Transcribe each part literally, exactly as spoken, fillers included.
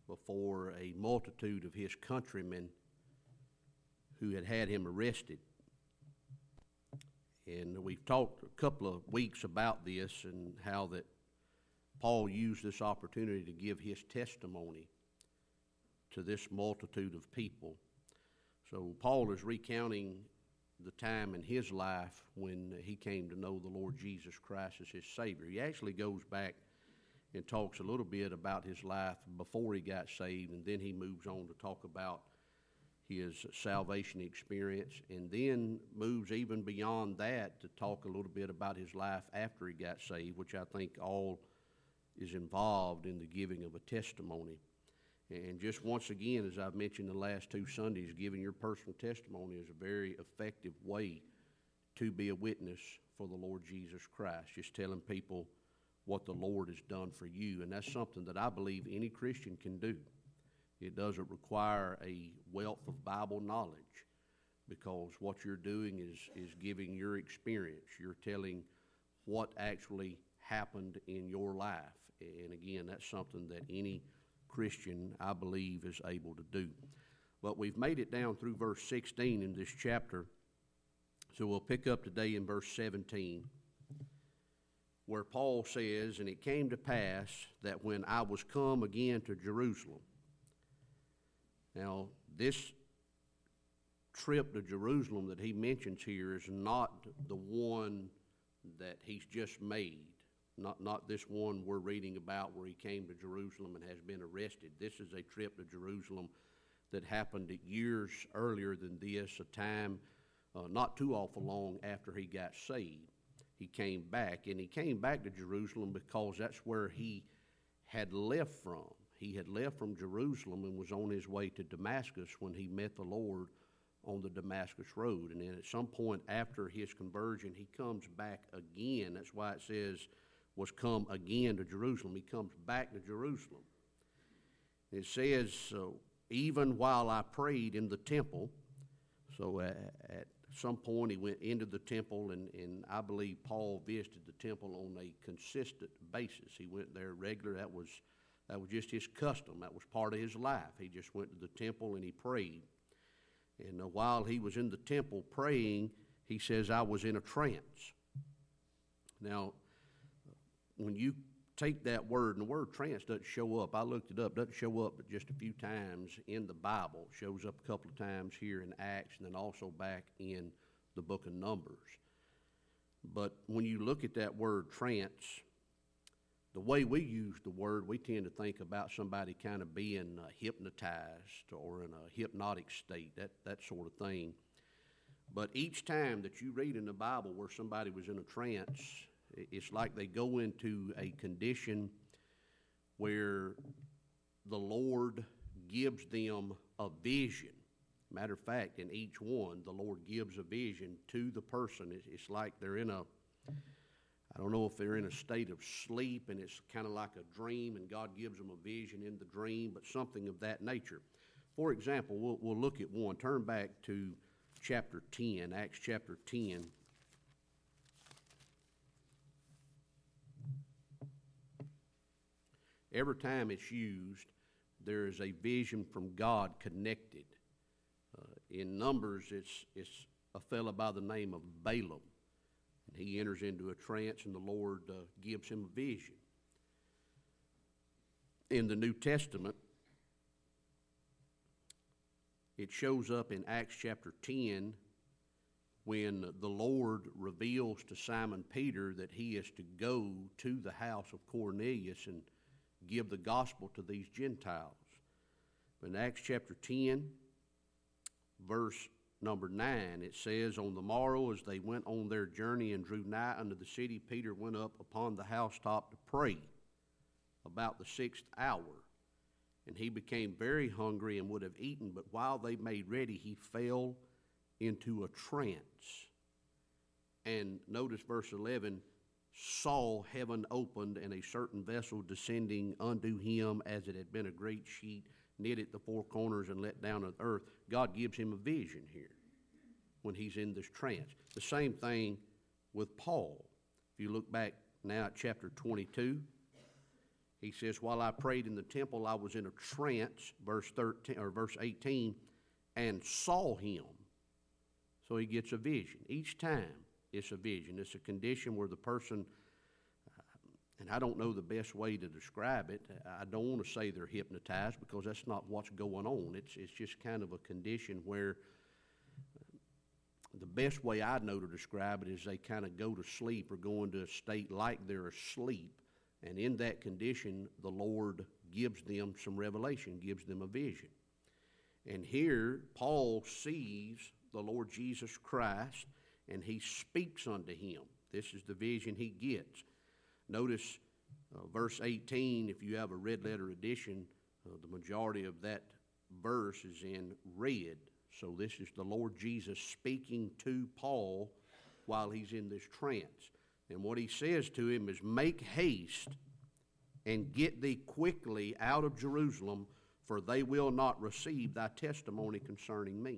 before a multitude of his countrymen who had had him arrested. And we've talked a couple of weeks about this and how that Paul used this opportunity to give his testimony to this multitude of people. So Paul is recounting the time in his life when he came to know the Lord Jesus Christ as his Savior. He actually goes back and talks a little bit about his life before he got saved, and then he moves on to talk about his salvation experience, and then moves even beyond that to talk a little bit about his life after he got saved, which I think all is involved in the giving of a testimony. And just once again, as I've mentioned the last two Sundays, giving your personal testimony is a very effective way to be a witness for the Lord Jesus Christ, just telling people what the Lord has done for you. And that's something that I believe any Christian can do. It doesn't require a wealth of Bible knowledge, because what you're doing is, is giving your experience. You're telling what actually happened in your life. And again, that's something that any Christian, I believe, is able to do. But we've made it down through verse sixteen in this chapter, so we'll pick up today in verse seventeen, where Paul says, "And it came to pass that when I was come again to Jerusalem." Now, this trip to Jerusalem that he mentions here is not the one that he's just made. Not, not this one we're reading about where he came to Jerusalem and has been arrested. This is a trip to Jerusalem that happened years earlier than this, a time uh, not too awful long after he got saved. He came back, and he came back to Jerusalem because that's where he had left from. He had left from Jerusalem and was on his way to Damascus when he met the Lord on the Damascus Road. And then at some point after his conversion, he comes back again. That's why it says, was come again to Jerusalem. He comes back to Jerusalem. It says, uh, even while I prayed in the temple, so uh, at some point he went into the temple, and, and I believe Paul visited the temple on a consistent basis. He went there regular. That was, that was just his custom. That was part of his life. He just went to the temple and he prayed. And uh, while he was in the temple praying, he says, I was in a trance. Now, when you take that word, and the word trance doesn't show up, I looked it up, doesn't show up but just a few times in the Bible. It shows up a couple of times here in Acts and then also back in the book of Numbers. But when you look at that word trance, the way we use the word, we tend to think about somebody kind of being uh, hypnotized or in a hypnotic state, that, that sort of thing. But each time that you read in the Bible where somebody was in a trance, it's like they go into a condition where the Lord gives them a vision. Matter of fact, in each one, the Lord gives a vision to the person. It's like they're in a, I don't know if they're in a state of sleep and it's kind of like a dream and God gives them a vision in the dream, but something of that nature. For example, we'll, we'll look at one. Turn back to chapter ten, Acts chapter ten. Every time it's used, there is a vision from God connected. Uh, in Numbers, it's, it's a fellow by the name of Balaam. And he enters into a trance, and the Lord uh, gives him a vision. In the New Testament, it shows up in Acts chapter ten when the Lord reveals to Simon Peter that he is to go to the house of Cornelius and give the gospel to these Gentiles. But in Acts chapter ten, verse number nine, it says, on the morrow as they went on their journey and drew nigh unto the city, Peter went up upon the housetop to pray about the sixth hour. And he became very hungry and would have eaten, but while they made ready, he fell into a trance. And notice verse eleven, saw heaven opened and a certain vessel descending unto him as it had been a great sheet knit at the four corners and let down on earth. God gives him a vision here when he's in this trance. The same thing with Paul. If you look back now at chapter twenty-two, He says, while I prayed in the temple, I was in a trance, verse thirteen or verse eighteen, and saw him. So he gets a vision. Each time it's a vision. It's a condition where the person, uh, and I don't know the best way to describe it. I don't want to say they're hypnotized because that's not what's going on. It's, it's just kind of a condition where uh, the best way I know to describe it is they kind of go to sleep or go into a state like they're asleep. And in that condition, the Lord gives them some revelation, gives them a vision. And here, Paul sees the Lord Jesus Christ, and he speaks unto him. This is the vision he gets. Notice uh, verse eighteen, if you have a red letter edition, uh, the majority of that verse is in red. So this is the Lord Jesus speaking to Paul while he's in this trance. And what he says to him is, make haste and get thee quickly out of Jerusalem, for they will not receive thy testimony concerning me.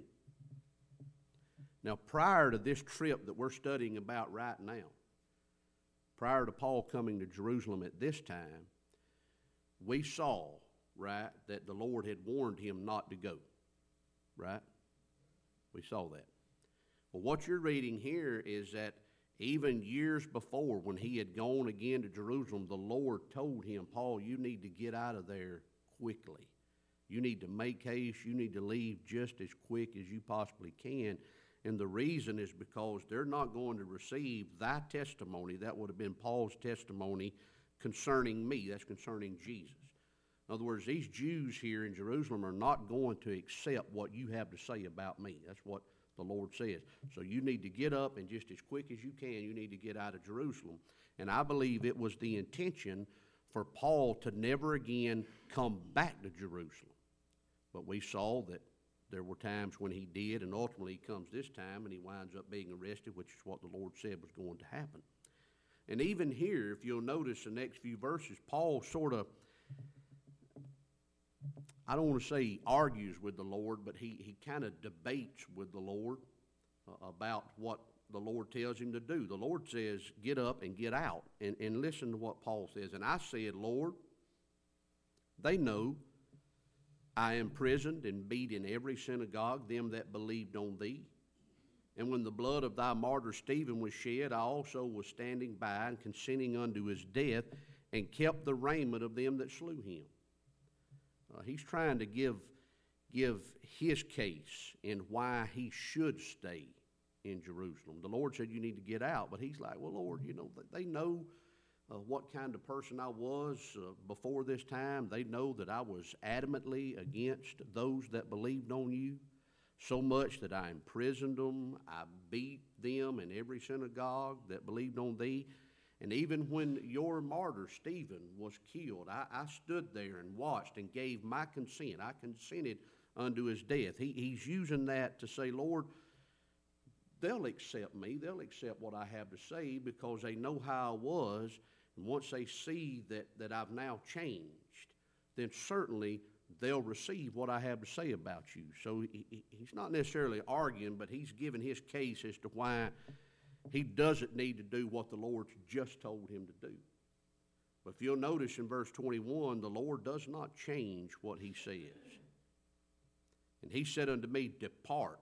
Now, prior to this trip that we're studying about right now, prior to Paul coming to Jerusalem at this time, we saw, right, that the Lord had warned him not to go, right? We saw that. Well, what you're reading here is that even years before, when he had gone again to Jerusalem, the Lord told him, Paul, you need to get out of there quickly. You need to make haste. You need to leave just as quick as you possibly can. And the reason is because they're not going to receive thy testimony. That would have been Paul's testimony concerning me. That's concerning Jesus. In other words, these Jews here in Jerusalem are not going to accept what you have to say about me. That's what the Lord says. So you need to get up, and just as quick as you can, you need to get out of Jerusalem. And I believe it was the intention for Paul to never again come back to Jerusalem. But we saw that there were times when he did, and ultimately he comes this time and he winds up being arrested, which is what the Lord said was going to happen. And even here, if you'll notice the next few verses, Paul sort of, I don't want to say he argues with the Lord, but he, he kind of debates with the Lord uh, about what the Lord tells him to do. The Lord says, get up and get out. And, and listen to what Paul says. And I said, Lord, they know I imprisoned and beat in every synagogue them that believed on thee. And when the blood of thy martyr Stephen was shed, I also was standing by and consenting unto his death, and kept the raiment of them that slew him. Uh, he's trying to give, give his case in why he should stay in Jerusalem. The Lord said, you need to get out. But he's like, well, Lord, you know, they know uh, what kind of person I was uh, before this time. They know that I was adamantly against those that believed on you, so much that I imprisoned them. I beat them in every synagogue that believed on thee. And even when your martyr, Stephen, was killed, I, I stood there and watched and gave my consent. I consented unto his death. He, he's using that to say, Lord, they'll accept me. They'll accept what I have to say because they know how I was. And once they see that, that I've now changed, then certainly they'll receive what I have to say about you. So he, he, he's not necessarily arguing, but he's giving his case as to why he doesn't need to do what the Lord just told him to do. But if you'll notice in verse twenty-one, the Lord does not change what he says. And he said unto me, depart.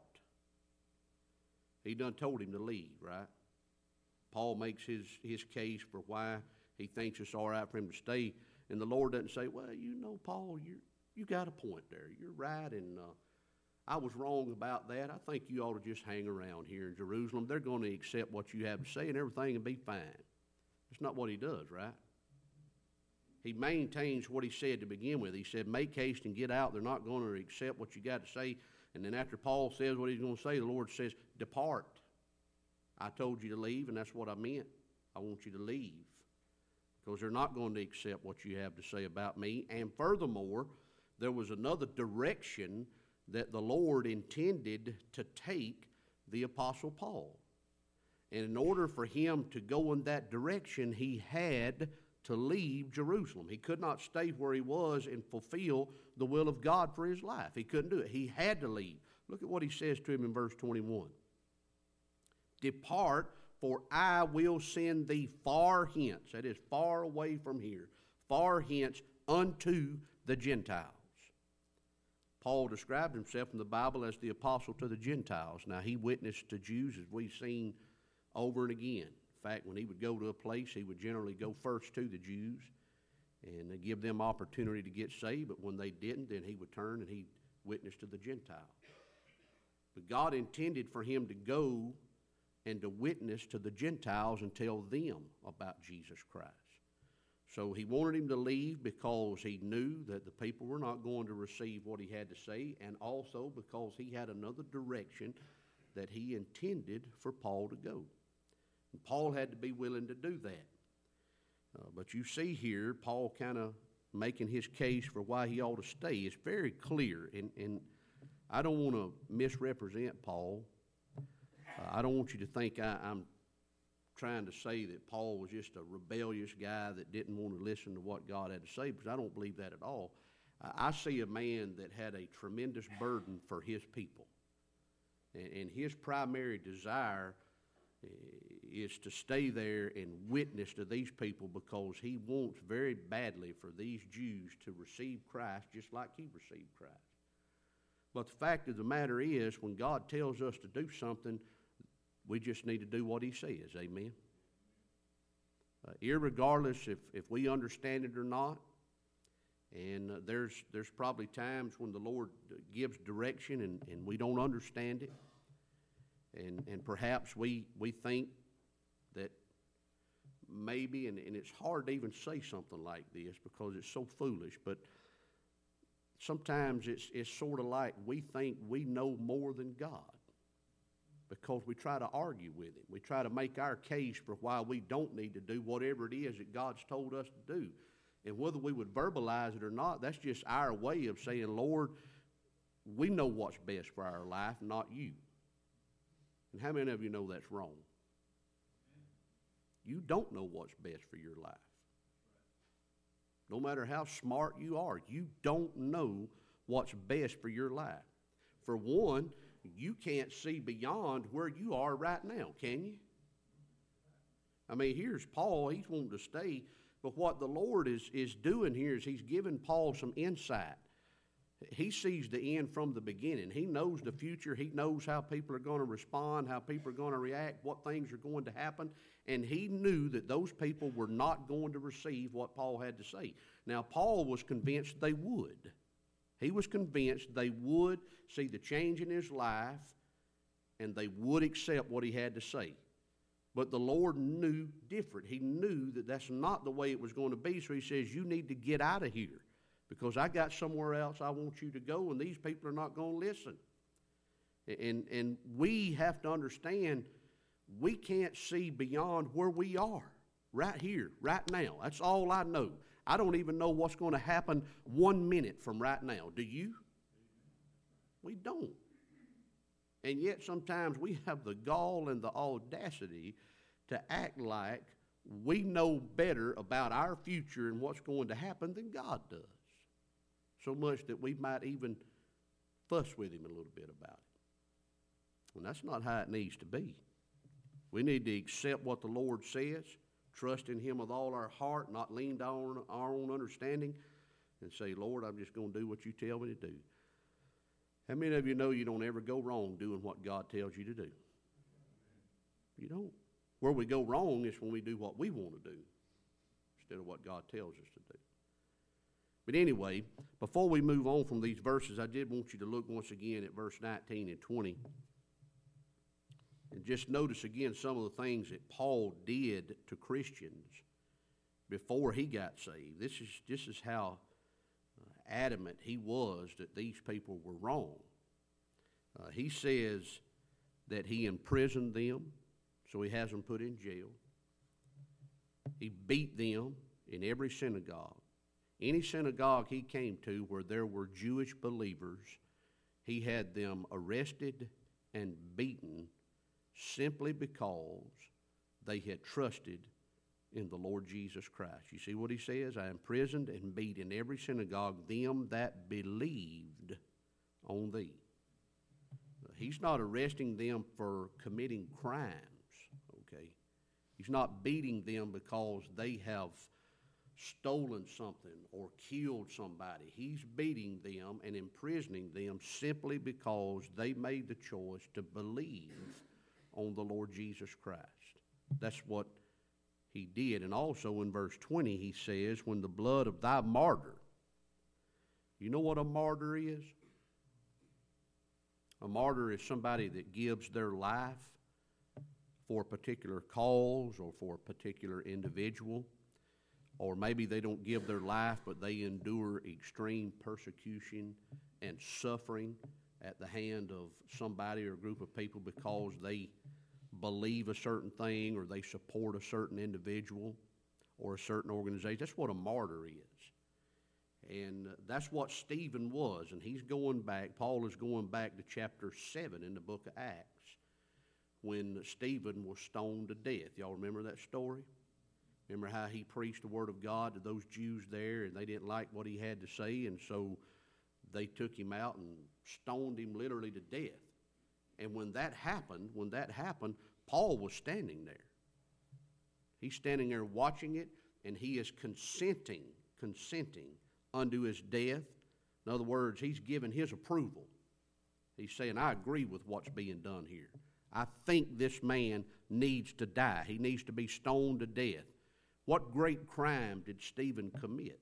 He done told him to leave, right? Paul makes his, his case for why he thinks it's all right for him to stay. And the Lord doesn't say, well, you know, Paul, you you got a point there. You're right, and uh, I was wrong about that. I think you ought to just hang around here in Jerusalem. They're going to accept what you have to say, and everything will be fine. That's not what he does, right? He maintains what he said to begin with. He said, make haste and get out. They're not going to accept what you got to say. And then after Paul says what he's going to say, the Lord says, depart. I told you to leave, and that's what I meant. I want you to leave because they're not going to accept what you have to say about me. And furthermore, there was another direction that the Lord intended to take the Apostle Paul. And in order for him to go in that direction, he had to leave Jerusalem. He could not stay where he was and fulfill the will of God for his life. He couldn't do it. He had to leave. Look at what he says to him in verse twenty-one. Depart, for I will send thee far hence. That is, far away from here. far hence unto the Gentiles. Paul described himself in the Bible as the apostle to the Gentiles. Now, he witnessed to Jews, as we've seen over and again. In fact, when he would go to a place, he would generally go first to the Jews and give them opportunity to get saved. But when they didn't, then he would turn and he'd witness to the Gentiles. But God intended for him to go and to witness to the Gentiles and tell them about Jesus Christ. So he wanted him to leave because he knew that the people were not going to receive what he had to say, and also because he had another direction that he intended for Paul to go. And Paul had to be willing to do that. Uh, but you see here, Paul kind of making his case for why he ought to stay. It's very clear, and, and I don't want to misrepresent Paul. Uh, I don't want you to think I, I'm trying to say that Paul was just a rebellious guy that didn't want to listen to what God had to say, because I don't believe that at all. Uh, I see a man that had a tremendous burden for his people, and, and his primary desire uh, is to stay there and witness to these people, because he wants very badly for these Jews to receive Christ just like he received Christ. But the fact of the matter is, when God tells us to do something, we just need to do what he says. Amen? Uh, irregardless if, if we understand it or not. And uh, there's there's probably times when the Lord gives direction and, and we don't understand it. And and perhaps we, we think that maybe, and, and it's hard to even say something like this because it's so foolish, but sometimes it's it's sort of like we think we know more than God, because we try to argue with him. We try to make our case for why we don't need to do whatever it is that God's told us to do. And whether we would verbalize it or not, that's just our way of saying, Lord, we know what's best for our life, not you. And how many of you know that's wrong? You don't know what's best for your life. No matter how smart you are, you don't know what's best for your life. For one, you can't see beyond where you are right now, can you? I mean, here's Paul. He's wanting to stay. But what the Lord is, is doing here is he's giving Paul some insight. He sees the end from the beginning. He knows the future. He knows how people are going to respond, how people are going to react, what things are going to happen. And he knew that those people were not going to receive what Paul had to say. Now, Paul was convinced they would. He was convinced they would see the change in his life and they would accept what he had to say. But the Lord knew different. He knew that that's not the way it was going to be. So he says, you need to get out of here, because I got somewhere else I want you to go, and these people are not going to listen. And, and we have to understand we can't see beyond where we are right here, right now. That's all I know. I don't even know what's going to happen one minute from right now. Do you? We don't. And yet sometimes we have the gall and the audacity to act like we know better about our future and what's going to happen than God does. So much that we might even fuss with him a little bit about it. And that's not how it needs to be. We need to accept what the Lord says, trust in him with all our heart, not lean on our own understanding, and say, Lord, I'm just going to do what you tell me to do. How many of you know you don't ever go wrong doing what God tells you to do? You don't. Where we go wrong is when we do what we want to do instead of what God tells us to do. But anyway, before we move on from these verses, I did want you to look once again at verse nineteen and twenty. And just notice again some of the things that Paul did to Christians before he got saved. This is, this is how adamant he was that these people were wrong. Uh, he says that he imprisoned them, so he has them put in jail. He beat them in every synagogue. Any synagogue he came to where there were Jewish believers, he had them arrested and beaten simply because they had trusted in the Lord Jesus Christ. You see what he says? I imprisoned and beat in every synagogue them that believed on thee. He's not arresting them for committing crimes, okay? He's not beating them because they have stolen something or killed somebody. He's beating them and imprisoning them simply because they made the choice to believe on the Lord Jesus Christ. That's what he did. And also in verse twenty he says, when the blood of thy martyr. You know what a martyr is? A martyr is somebody that gives their life for a particular cause or for a particular individual. Or maybe they don't give their life, but they endure extreme persecution and suffering at the hand of somebody or a group of people because they believe a certain thing or they support a certain individual or a certain organization. That's what a martyr is. And that's what Stephen was. And he's going back, Paul is going back to chapter seven in the book of Acts when Stephen was stoned to death. Y'all remember that story? Remember how he preached the word of God to those Jews there, and they didn't like what he had to say, and so they took him out and stoned him literally to death. And when that happened, when that happened, Paul was standing there. He's standing there watching it, and he is consenting, consenting unto his death. In other words, he's giving his approval. He's saying, I agree with what's being done here. I think this man needs to die. He needs to be stoned to death. What great crime did Stephen commit?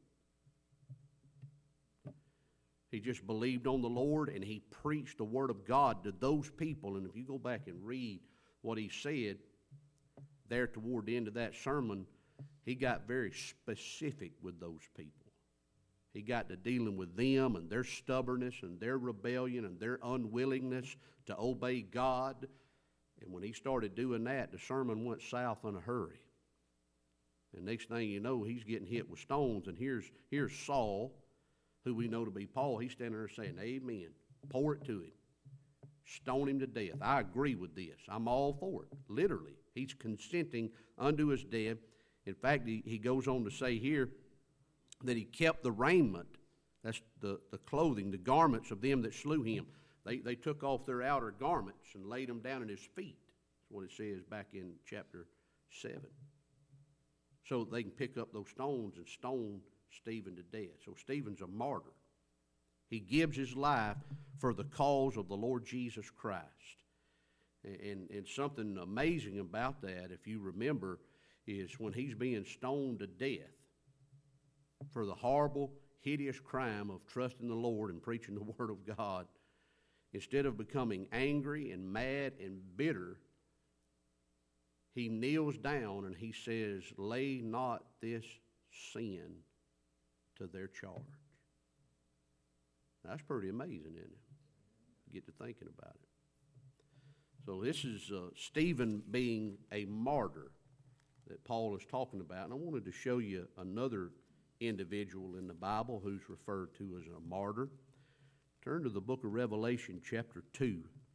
He just believed on the Lord and he preached the word of God to those people. And if you go back and read what he said there toward the end of that sermon, he got very specific with those people. He got to dealing with them and their stubbornness and their rebellion and their unwillingness to obey God. And when he started doing that, the sermon went south in a hurry. And next thing you know, he's getting hit with stones. And here's, here's Saul, who we know to be Paul. He's standing there saying, amen. Pour it to him. Stone him to death. I agree with this. I'm all for it. Literally. He's consenting unto his death. In fact, he, he goes on to say here that he kept the raiment, that's the, the clothing, the garments of them that slew him. They, they took off their outer garments and laid them down at his feet. That's what it says back in chapter seven. So they can pick up those stones and stone Stephen to death. So Stephen's a martyr. He gives his life for the cause of the Lord Jesus Christ. And, and something amazing about that, if you remember, is when he's being stoned to death for the horrible, hideous crime of trusting the Lord and preaching the Word of God, instead of becoming angry and mad and bitter, he kneels down and he says, lay not this sin to their charge. That's pretty amazing, isn't it? Get to thinking about it. So this is uh, Stephen being a martyr that Paul is talking about. And I wanted to show you another individual in the Bible who's referred to as a martyr. Turn to the book of Revelation, chapter two.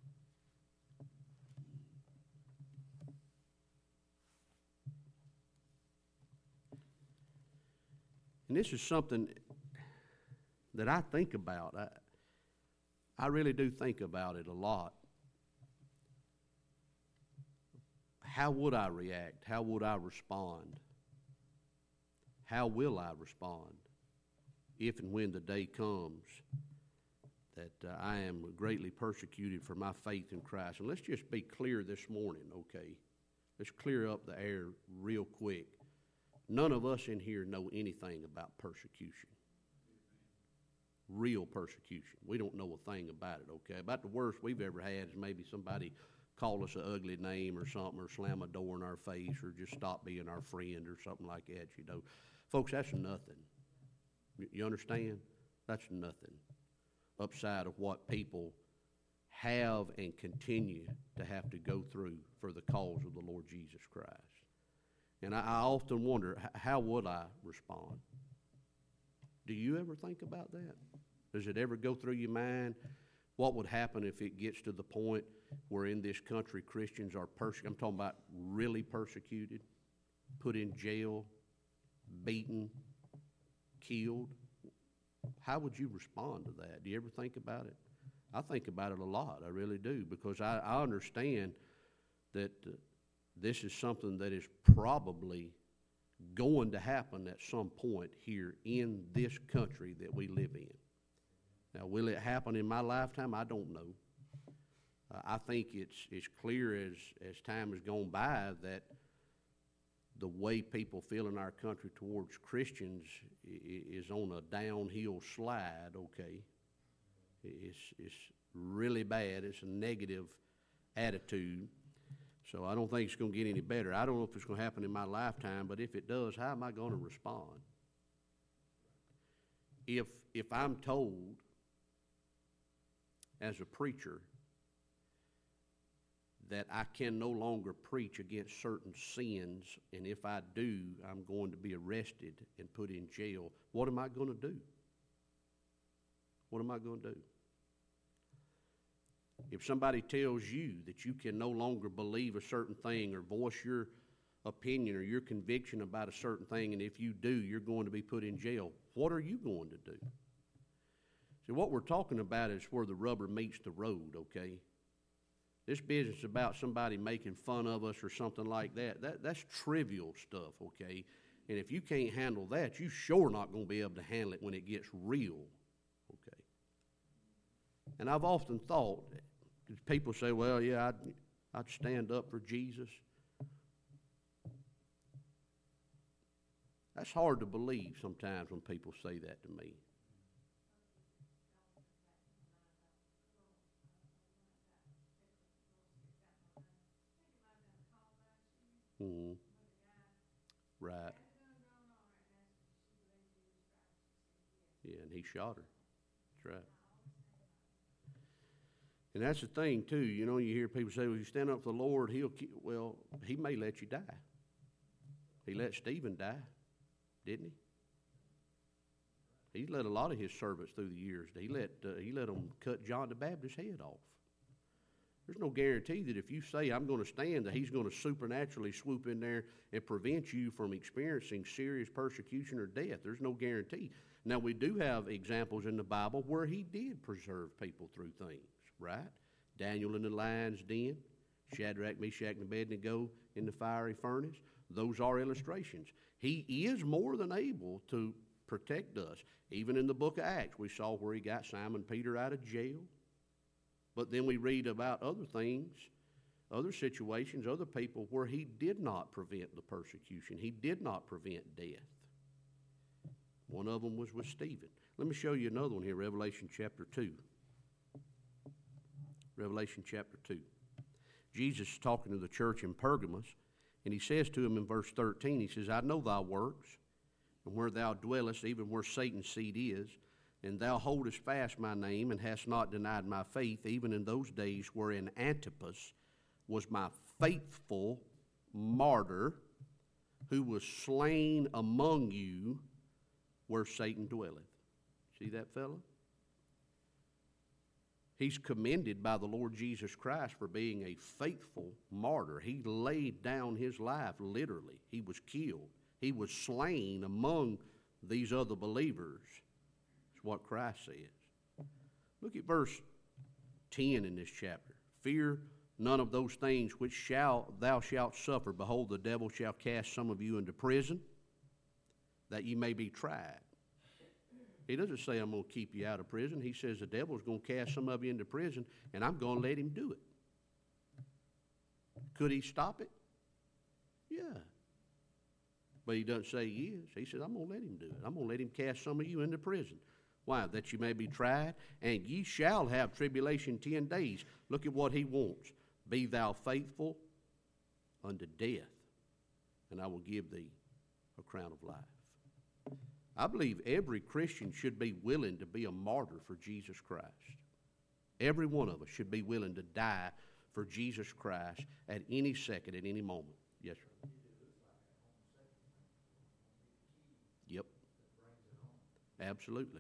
And this is something that I think about. I, I really do think about it a lot. How would I react? How would I respond? How will I respond if and when the day comes that uh, I am greatly persecuted for my faith in Christ? And let's just be clear this morning, okay? Let's clear up the air real quick. None of us in here know anything about persecution. Real persecution. We don't know a thing about it, okay? About the worst we've ever had is maybe somebody call us an ugly name or something, or slam a door in our face, or just stop being our friend or something like that, you know. Folks, that's nothing. You understand? That's nothing. Upside of what people have and continue to have to go through for the cause of the Lord Jesus Christ. And I, I often wonder, how would I respond? Do you ever think about that? Does it ever go through your mind? What would happen if it gets to the point where in this country Christians are persecuted? I'm talking about really persecuted, put in jail, beaten, killed. How would you respond to that? Do you ever think about it? I think about it a lot. I really do, because I, I understand that uh, this is something that is probably going to happen at some point here in this country that we live in. Now, will it happen in my lifetime? I don't know. Uh, I think it's it's clear as, as time has gone by that the way people feel in our country towards Christians is on a downhill slide, okay? It's, it's really bad. It's a negative attitude. So I don't think it's going to get any better. I don't know if it's going to happen in my lifetime, but if it does, how am I going to respond? If, if I'm told as a preacher that I can no longer preach against certain sins, and if I do, I'm going to be arrested and put in jail, what am I going to do? What am I going to do? If somebody tells you that you can no longer believe a certain thing or voice your opinion or your conviction about a certain thing, and if you do, you're going to be put in jail, what are you going to do? See, what we're talking about is where the rubber meets the road, okay? This business about somebody making fun of us or something like that, that that's trivial stuff, okay? And if you can't handle that, you sure not going to be able to handle it when it gets real, okay? And I've often thought, people say, well, yeah, I'd, I'd stand up for Jesus. That's hard to believe sometimes when people say that to me. Mm-hmm. Right. Yeah, and he shot her. That's right. And that's the thing, too. You know, you hear people say, well, you stand up for the Lord, he'll keep. Well, he may let you die. He let Stephen die, didn't he? He let a lot of his servants through the years. He let, uh, he let them cut John the Baptist's head off. There's no guarantee that if you say, I'm going to stand, that he's going to supernaturally swoop in there and prevent you from experiencing serious persecution or death. There's no guarantee. Now, we do have examples in the Bible where he did preserve people through things, right? Daniel in the lion's den, Shadrach, Meshach, and Abednego in the fiery furnace. Those are illustrations. He is more than able to protect us. Even in the book of Acts, we saw where he got Simon Peter out of jail. But then we read about other things, other situations, other people where he did not prevent the persecution. He did not prevent death. One of them was with Stephen. Let me show you another one here, Revelation chapter two. Revelation chapter two. Jesus is talking to the church in Pergamos, and he says to him in verse thirteen, he says, I know thy works, and where thou dwellest, even where Satan's seat is, and thou holdest fast my name, and hast not denied my faith, even in those days wherein Antipas was my faithful martyr, who was slain among you where Satan dwelleth. See that fellow? He's commended by the Lord Jesus Christ for being a faithful martyr. He laid down his life, literally. He was killed. He was slain among these other believers. That's what Christ says. Look at verse ten in this chapter. Fear none of those things which shall thou shalt suffer. Behold, the devil shall cast some of you into prison, that ye may be tried. He doesn't say, I'm going to keep you out of prison. He says the devil's going to cast some of you into prison, and I'm going to let him do it. Could he stop it? Yeah. But he doesn't say he is. He says, I'm going to let him do it. I'm going to let him cast some of you into prison. Why? That you may be tried, and ye shall have tribulation ten days. Look at what he wants. Be thou faithful unto death, and I will give thee a crown of life. I believe every Christian should be willing to be a martyr for Jesus Christ. Every one of us should be willing to die for Jesus Christ at any second, at any moment. Yes, sir. Yep. Absolutely.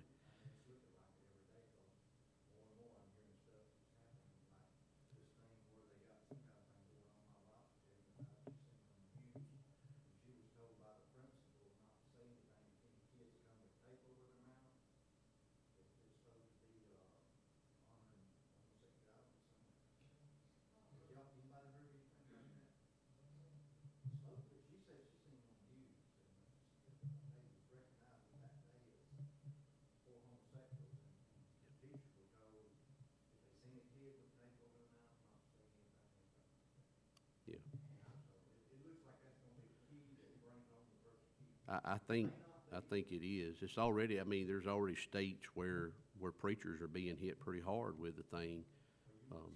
I, I think, I think it is. It's already, I mean, there's already states where, where preachers are being hit pretty hard with the thing. Um,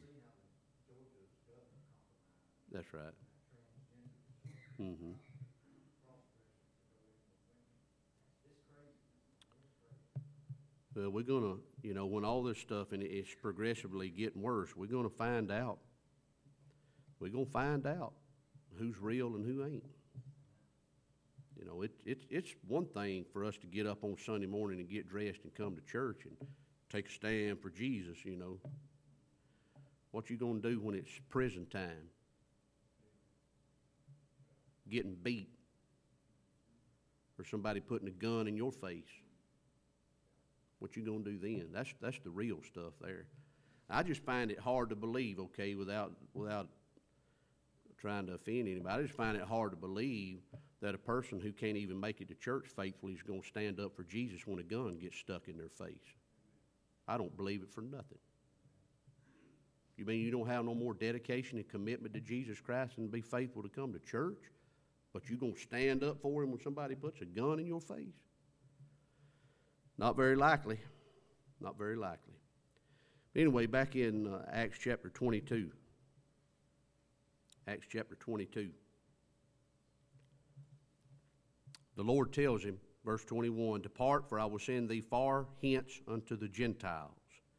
that's right. Mm-hmm. Well, we're gonna, you know, when all this stuff, and it's progressively getting worse, we're gonna find out. We're gonna find out who's real and who ain't. You know, it, it, it's one thing for us to get up on Sunday morning and get dressed and come to church and take a stand for Jesus, you know. What you gonna do when it's prison time? Getting beat, or somebody putting a gun in your face? What you gonna do then? That's that's the real stuff there. I just find it hard to believe, okay, without without trying to offend anybody. I just find it hard to believe that a person who can't even make it to church faithfully is going to stand up for Jesus when a gun gets stuck in their face. I don't believe it for nothing. You mean you don't have no more dedication and commitment to Jesus Christ and be faithful to come to church, but you're going to stand up for him when somebody puts a gun in your face? Not very likely. Not very likely. Anyway, back in uh, Acts chapter twenty-two. Acts chapter twenty-two. The Lord tells him, verse twenty-one, "Depart, for I will send thee far hence unto the Gentiles."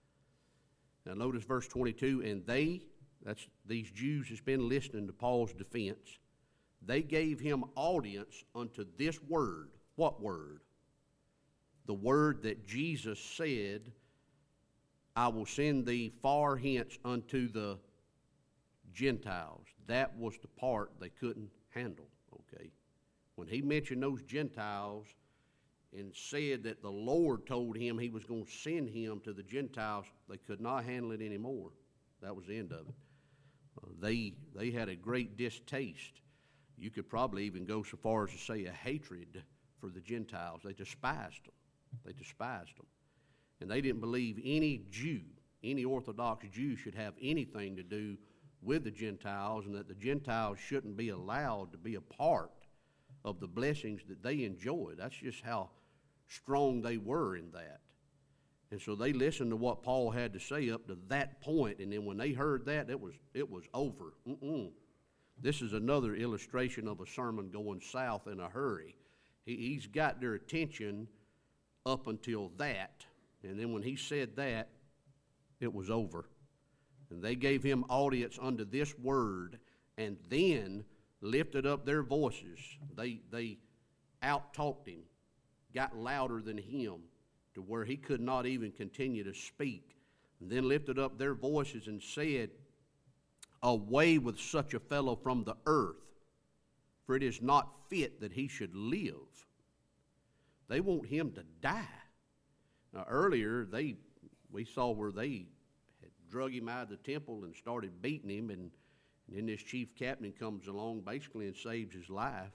Now notice verse twenty-two, and they, that's these Jews that's been listening to Paul's defense, they gave him audience unto this word. What word? The word that Jesus said, "I will send thee far hence unto the Gentiles." That was the part they couldn't handle, okay? When he mentioned those Gentiles and said that the Lord told him he was going to send him to the Gentiles, they could not handle it anymore. That was the end of it. Uh, they, they had a great distaste. You could probably even go so far as to say a hatred for the Gentiles. They despised them. They despised them. And they didn't believe any Jew, any Orthodox Jew should have anything to do with the Gentiles, and that the Gentiles shouldn't be allowed to be a part of the blessings that they enjoy. That's just how strong they were in that. And so they listened to what Paul had to say up to that point, and then when they heard that, it was it was over. Mm-mm. This is another illustration of a sermon going south in a hurry. He, he's got their attention up until that, and then when he said that, it was over. And they gave him audience unto this word, and then lifted up their voices. They they out-talked him, got louder than him, to where he could not even continue to speak. And then lifted up their voices and said, "Away with such a fellow from the earth, for it is not fit that he should live." They want him to die. Now earlier, they we saw where they had drug him out of the temple and started beating him, and, and then this chief captain comes along basically and saves his life.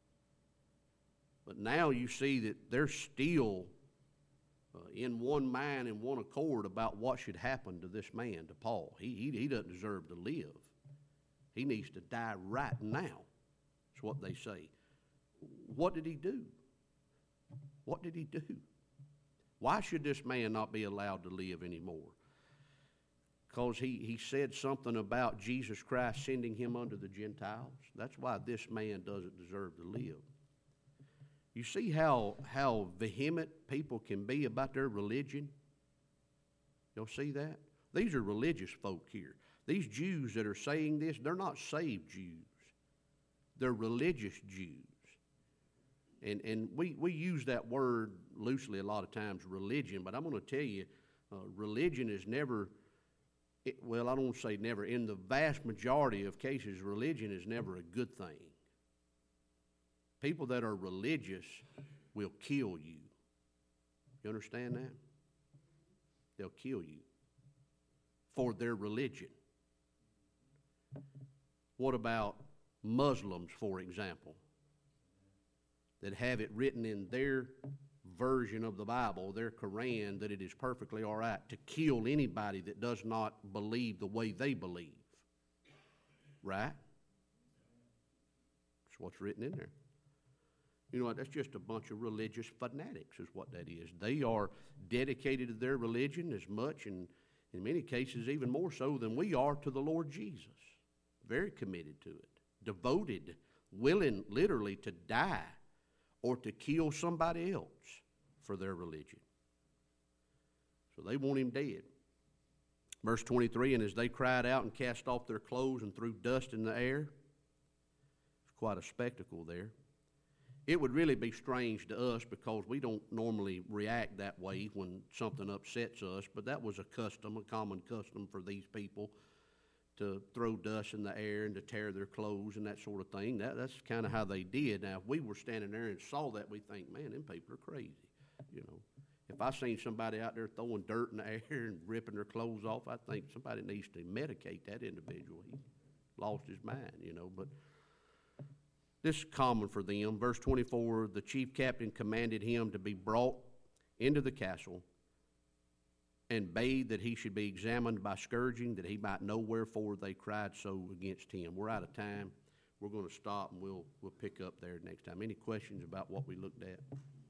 But now you see that they're still uh, in one mind and one accord about what should happen to this man, to Paul. He, he, he doesn't deserve to live. He needs to die right now. That's what they say. What did he do? What did he do? Why should this man not be allowed to live anymore? Because he, he said something about Jesus Christ sending him unto the Gentiles. That's why this man doesn't deserve to live. You see how, how vehement people can be about their religion? You'll see that? These are religious folk here. These Jews that are saying this, they're not saved Jews. They're religious Jews. And and we, we use that word loosely a lot of times, religion, but I'm going to tell you, uh, religion is never, it, well, I don't say never. In the vast majority of cases, religion is never a good thing. People that are religious will kill you. You understand that? They'll kill you for their religion. What about Muslims, for example, that have it written in their version of the Bible, their Quran, that it is perfectly all right to kill anybody that does not believe the way they believe? Right? what's written in there. You know what, that's just a bunch of religious fanatics is what that is. They are dedicated to their religion as much, and in many cases even more so than we are to the Lord Jesus. Very committed to it, devoted, willing literally to die or to kill somebody else for their religion. So they want him dead. Verse twenty-three, and as they cried out and cast off their clothes and threw dust in the air, it's quite a spectacle there. It would really be strange to us because we don't normally react that way when something upsets us, but that was a custom, a common custom for these people to throw dust in the air and to tear their clothes and that sort of thing. That, that's kind of how they did. Now, if we were standing there and saw that, we think, man, them people are crazy, you know. If I seen somebody out there throwing dirt in the air and ripping their clothes off, I think somebody needs to medicate that individual. He lost his mind, you know, but this is common for them. Verse twenty-four, the chief captain commanded him to be brought into the castle and bade that he should be examined by scourging, that he might know wherefore they cried so against him. We're out of time. We're going to stop, and we'll, we'll pick up there next time. Any questions about what we looked at?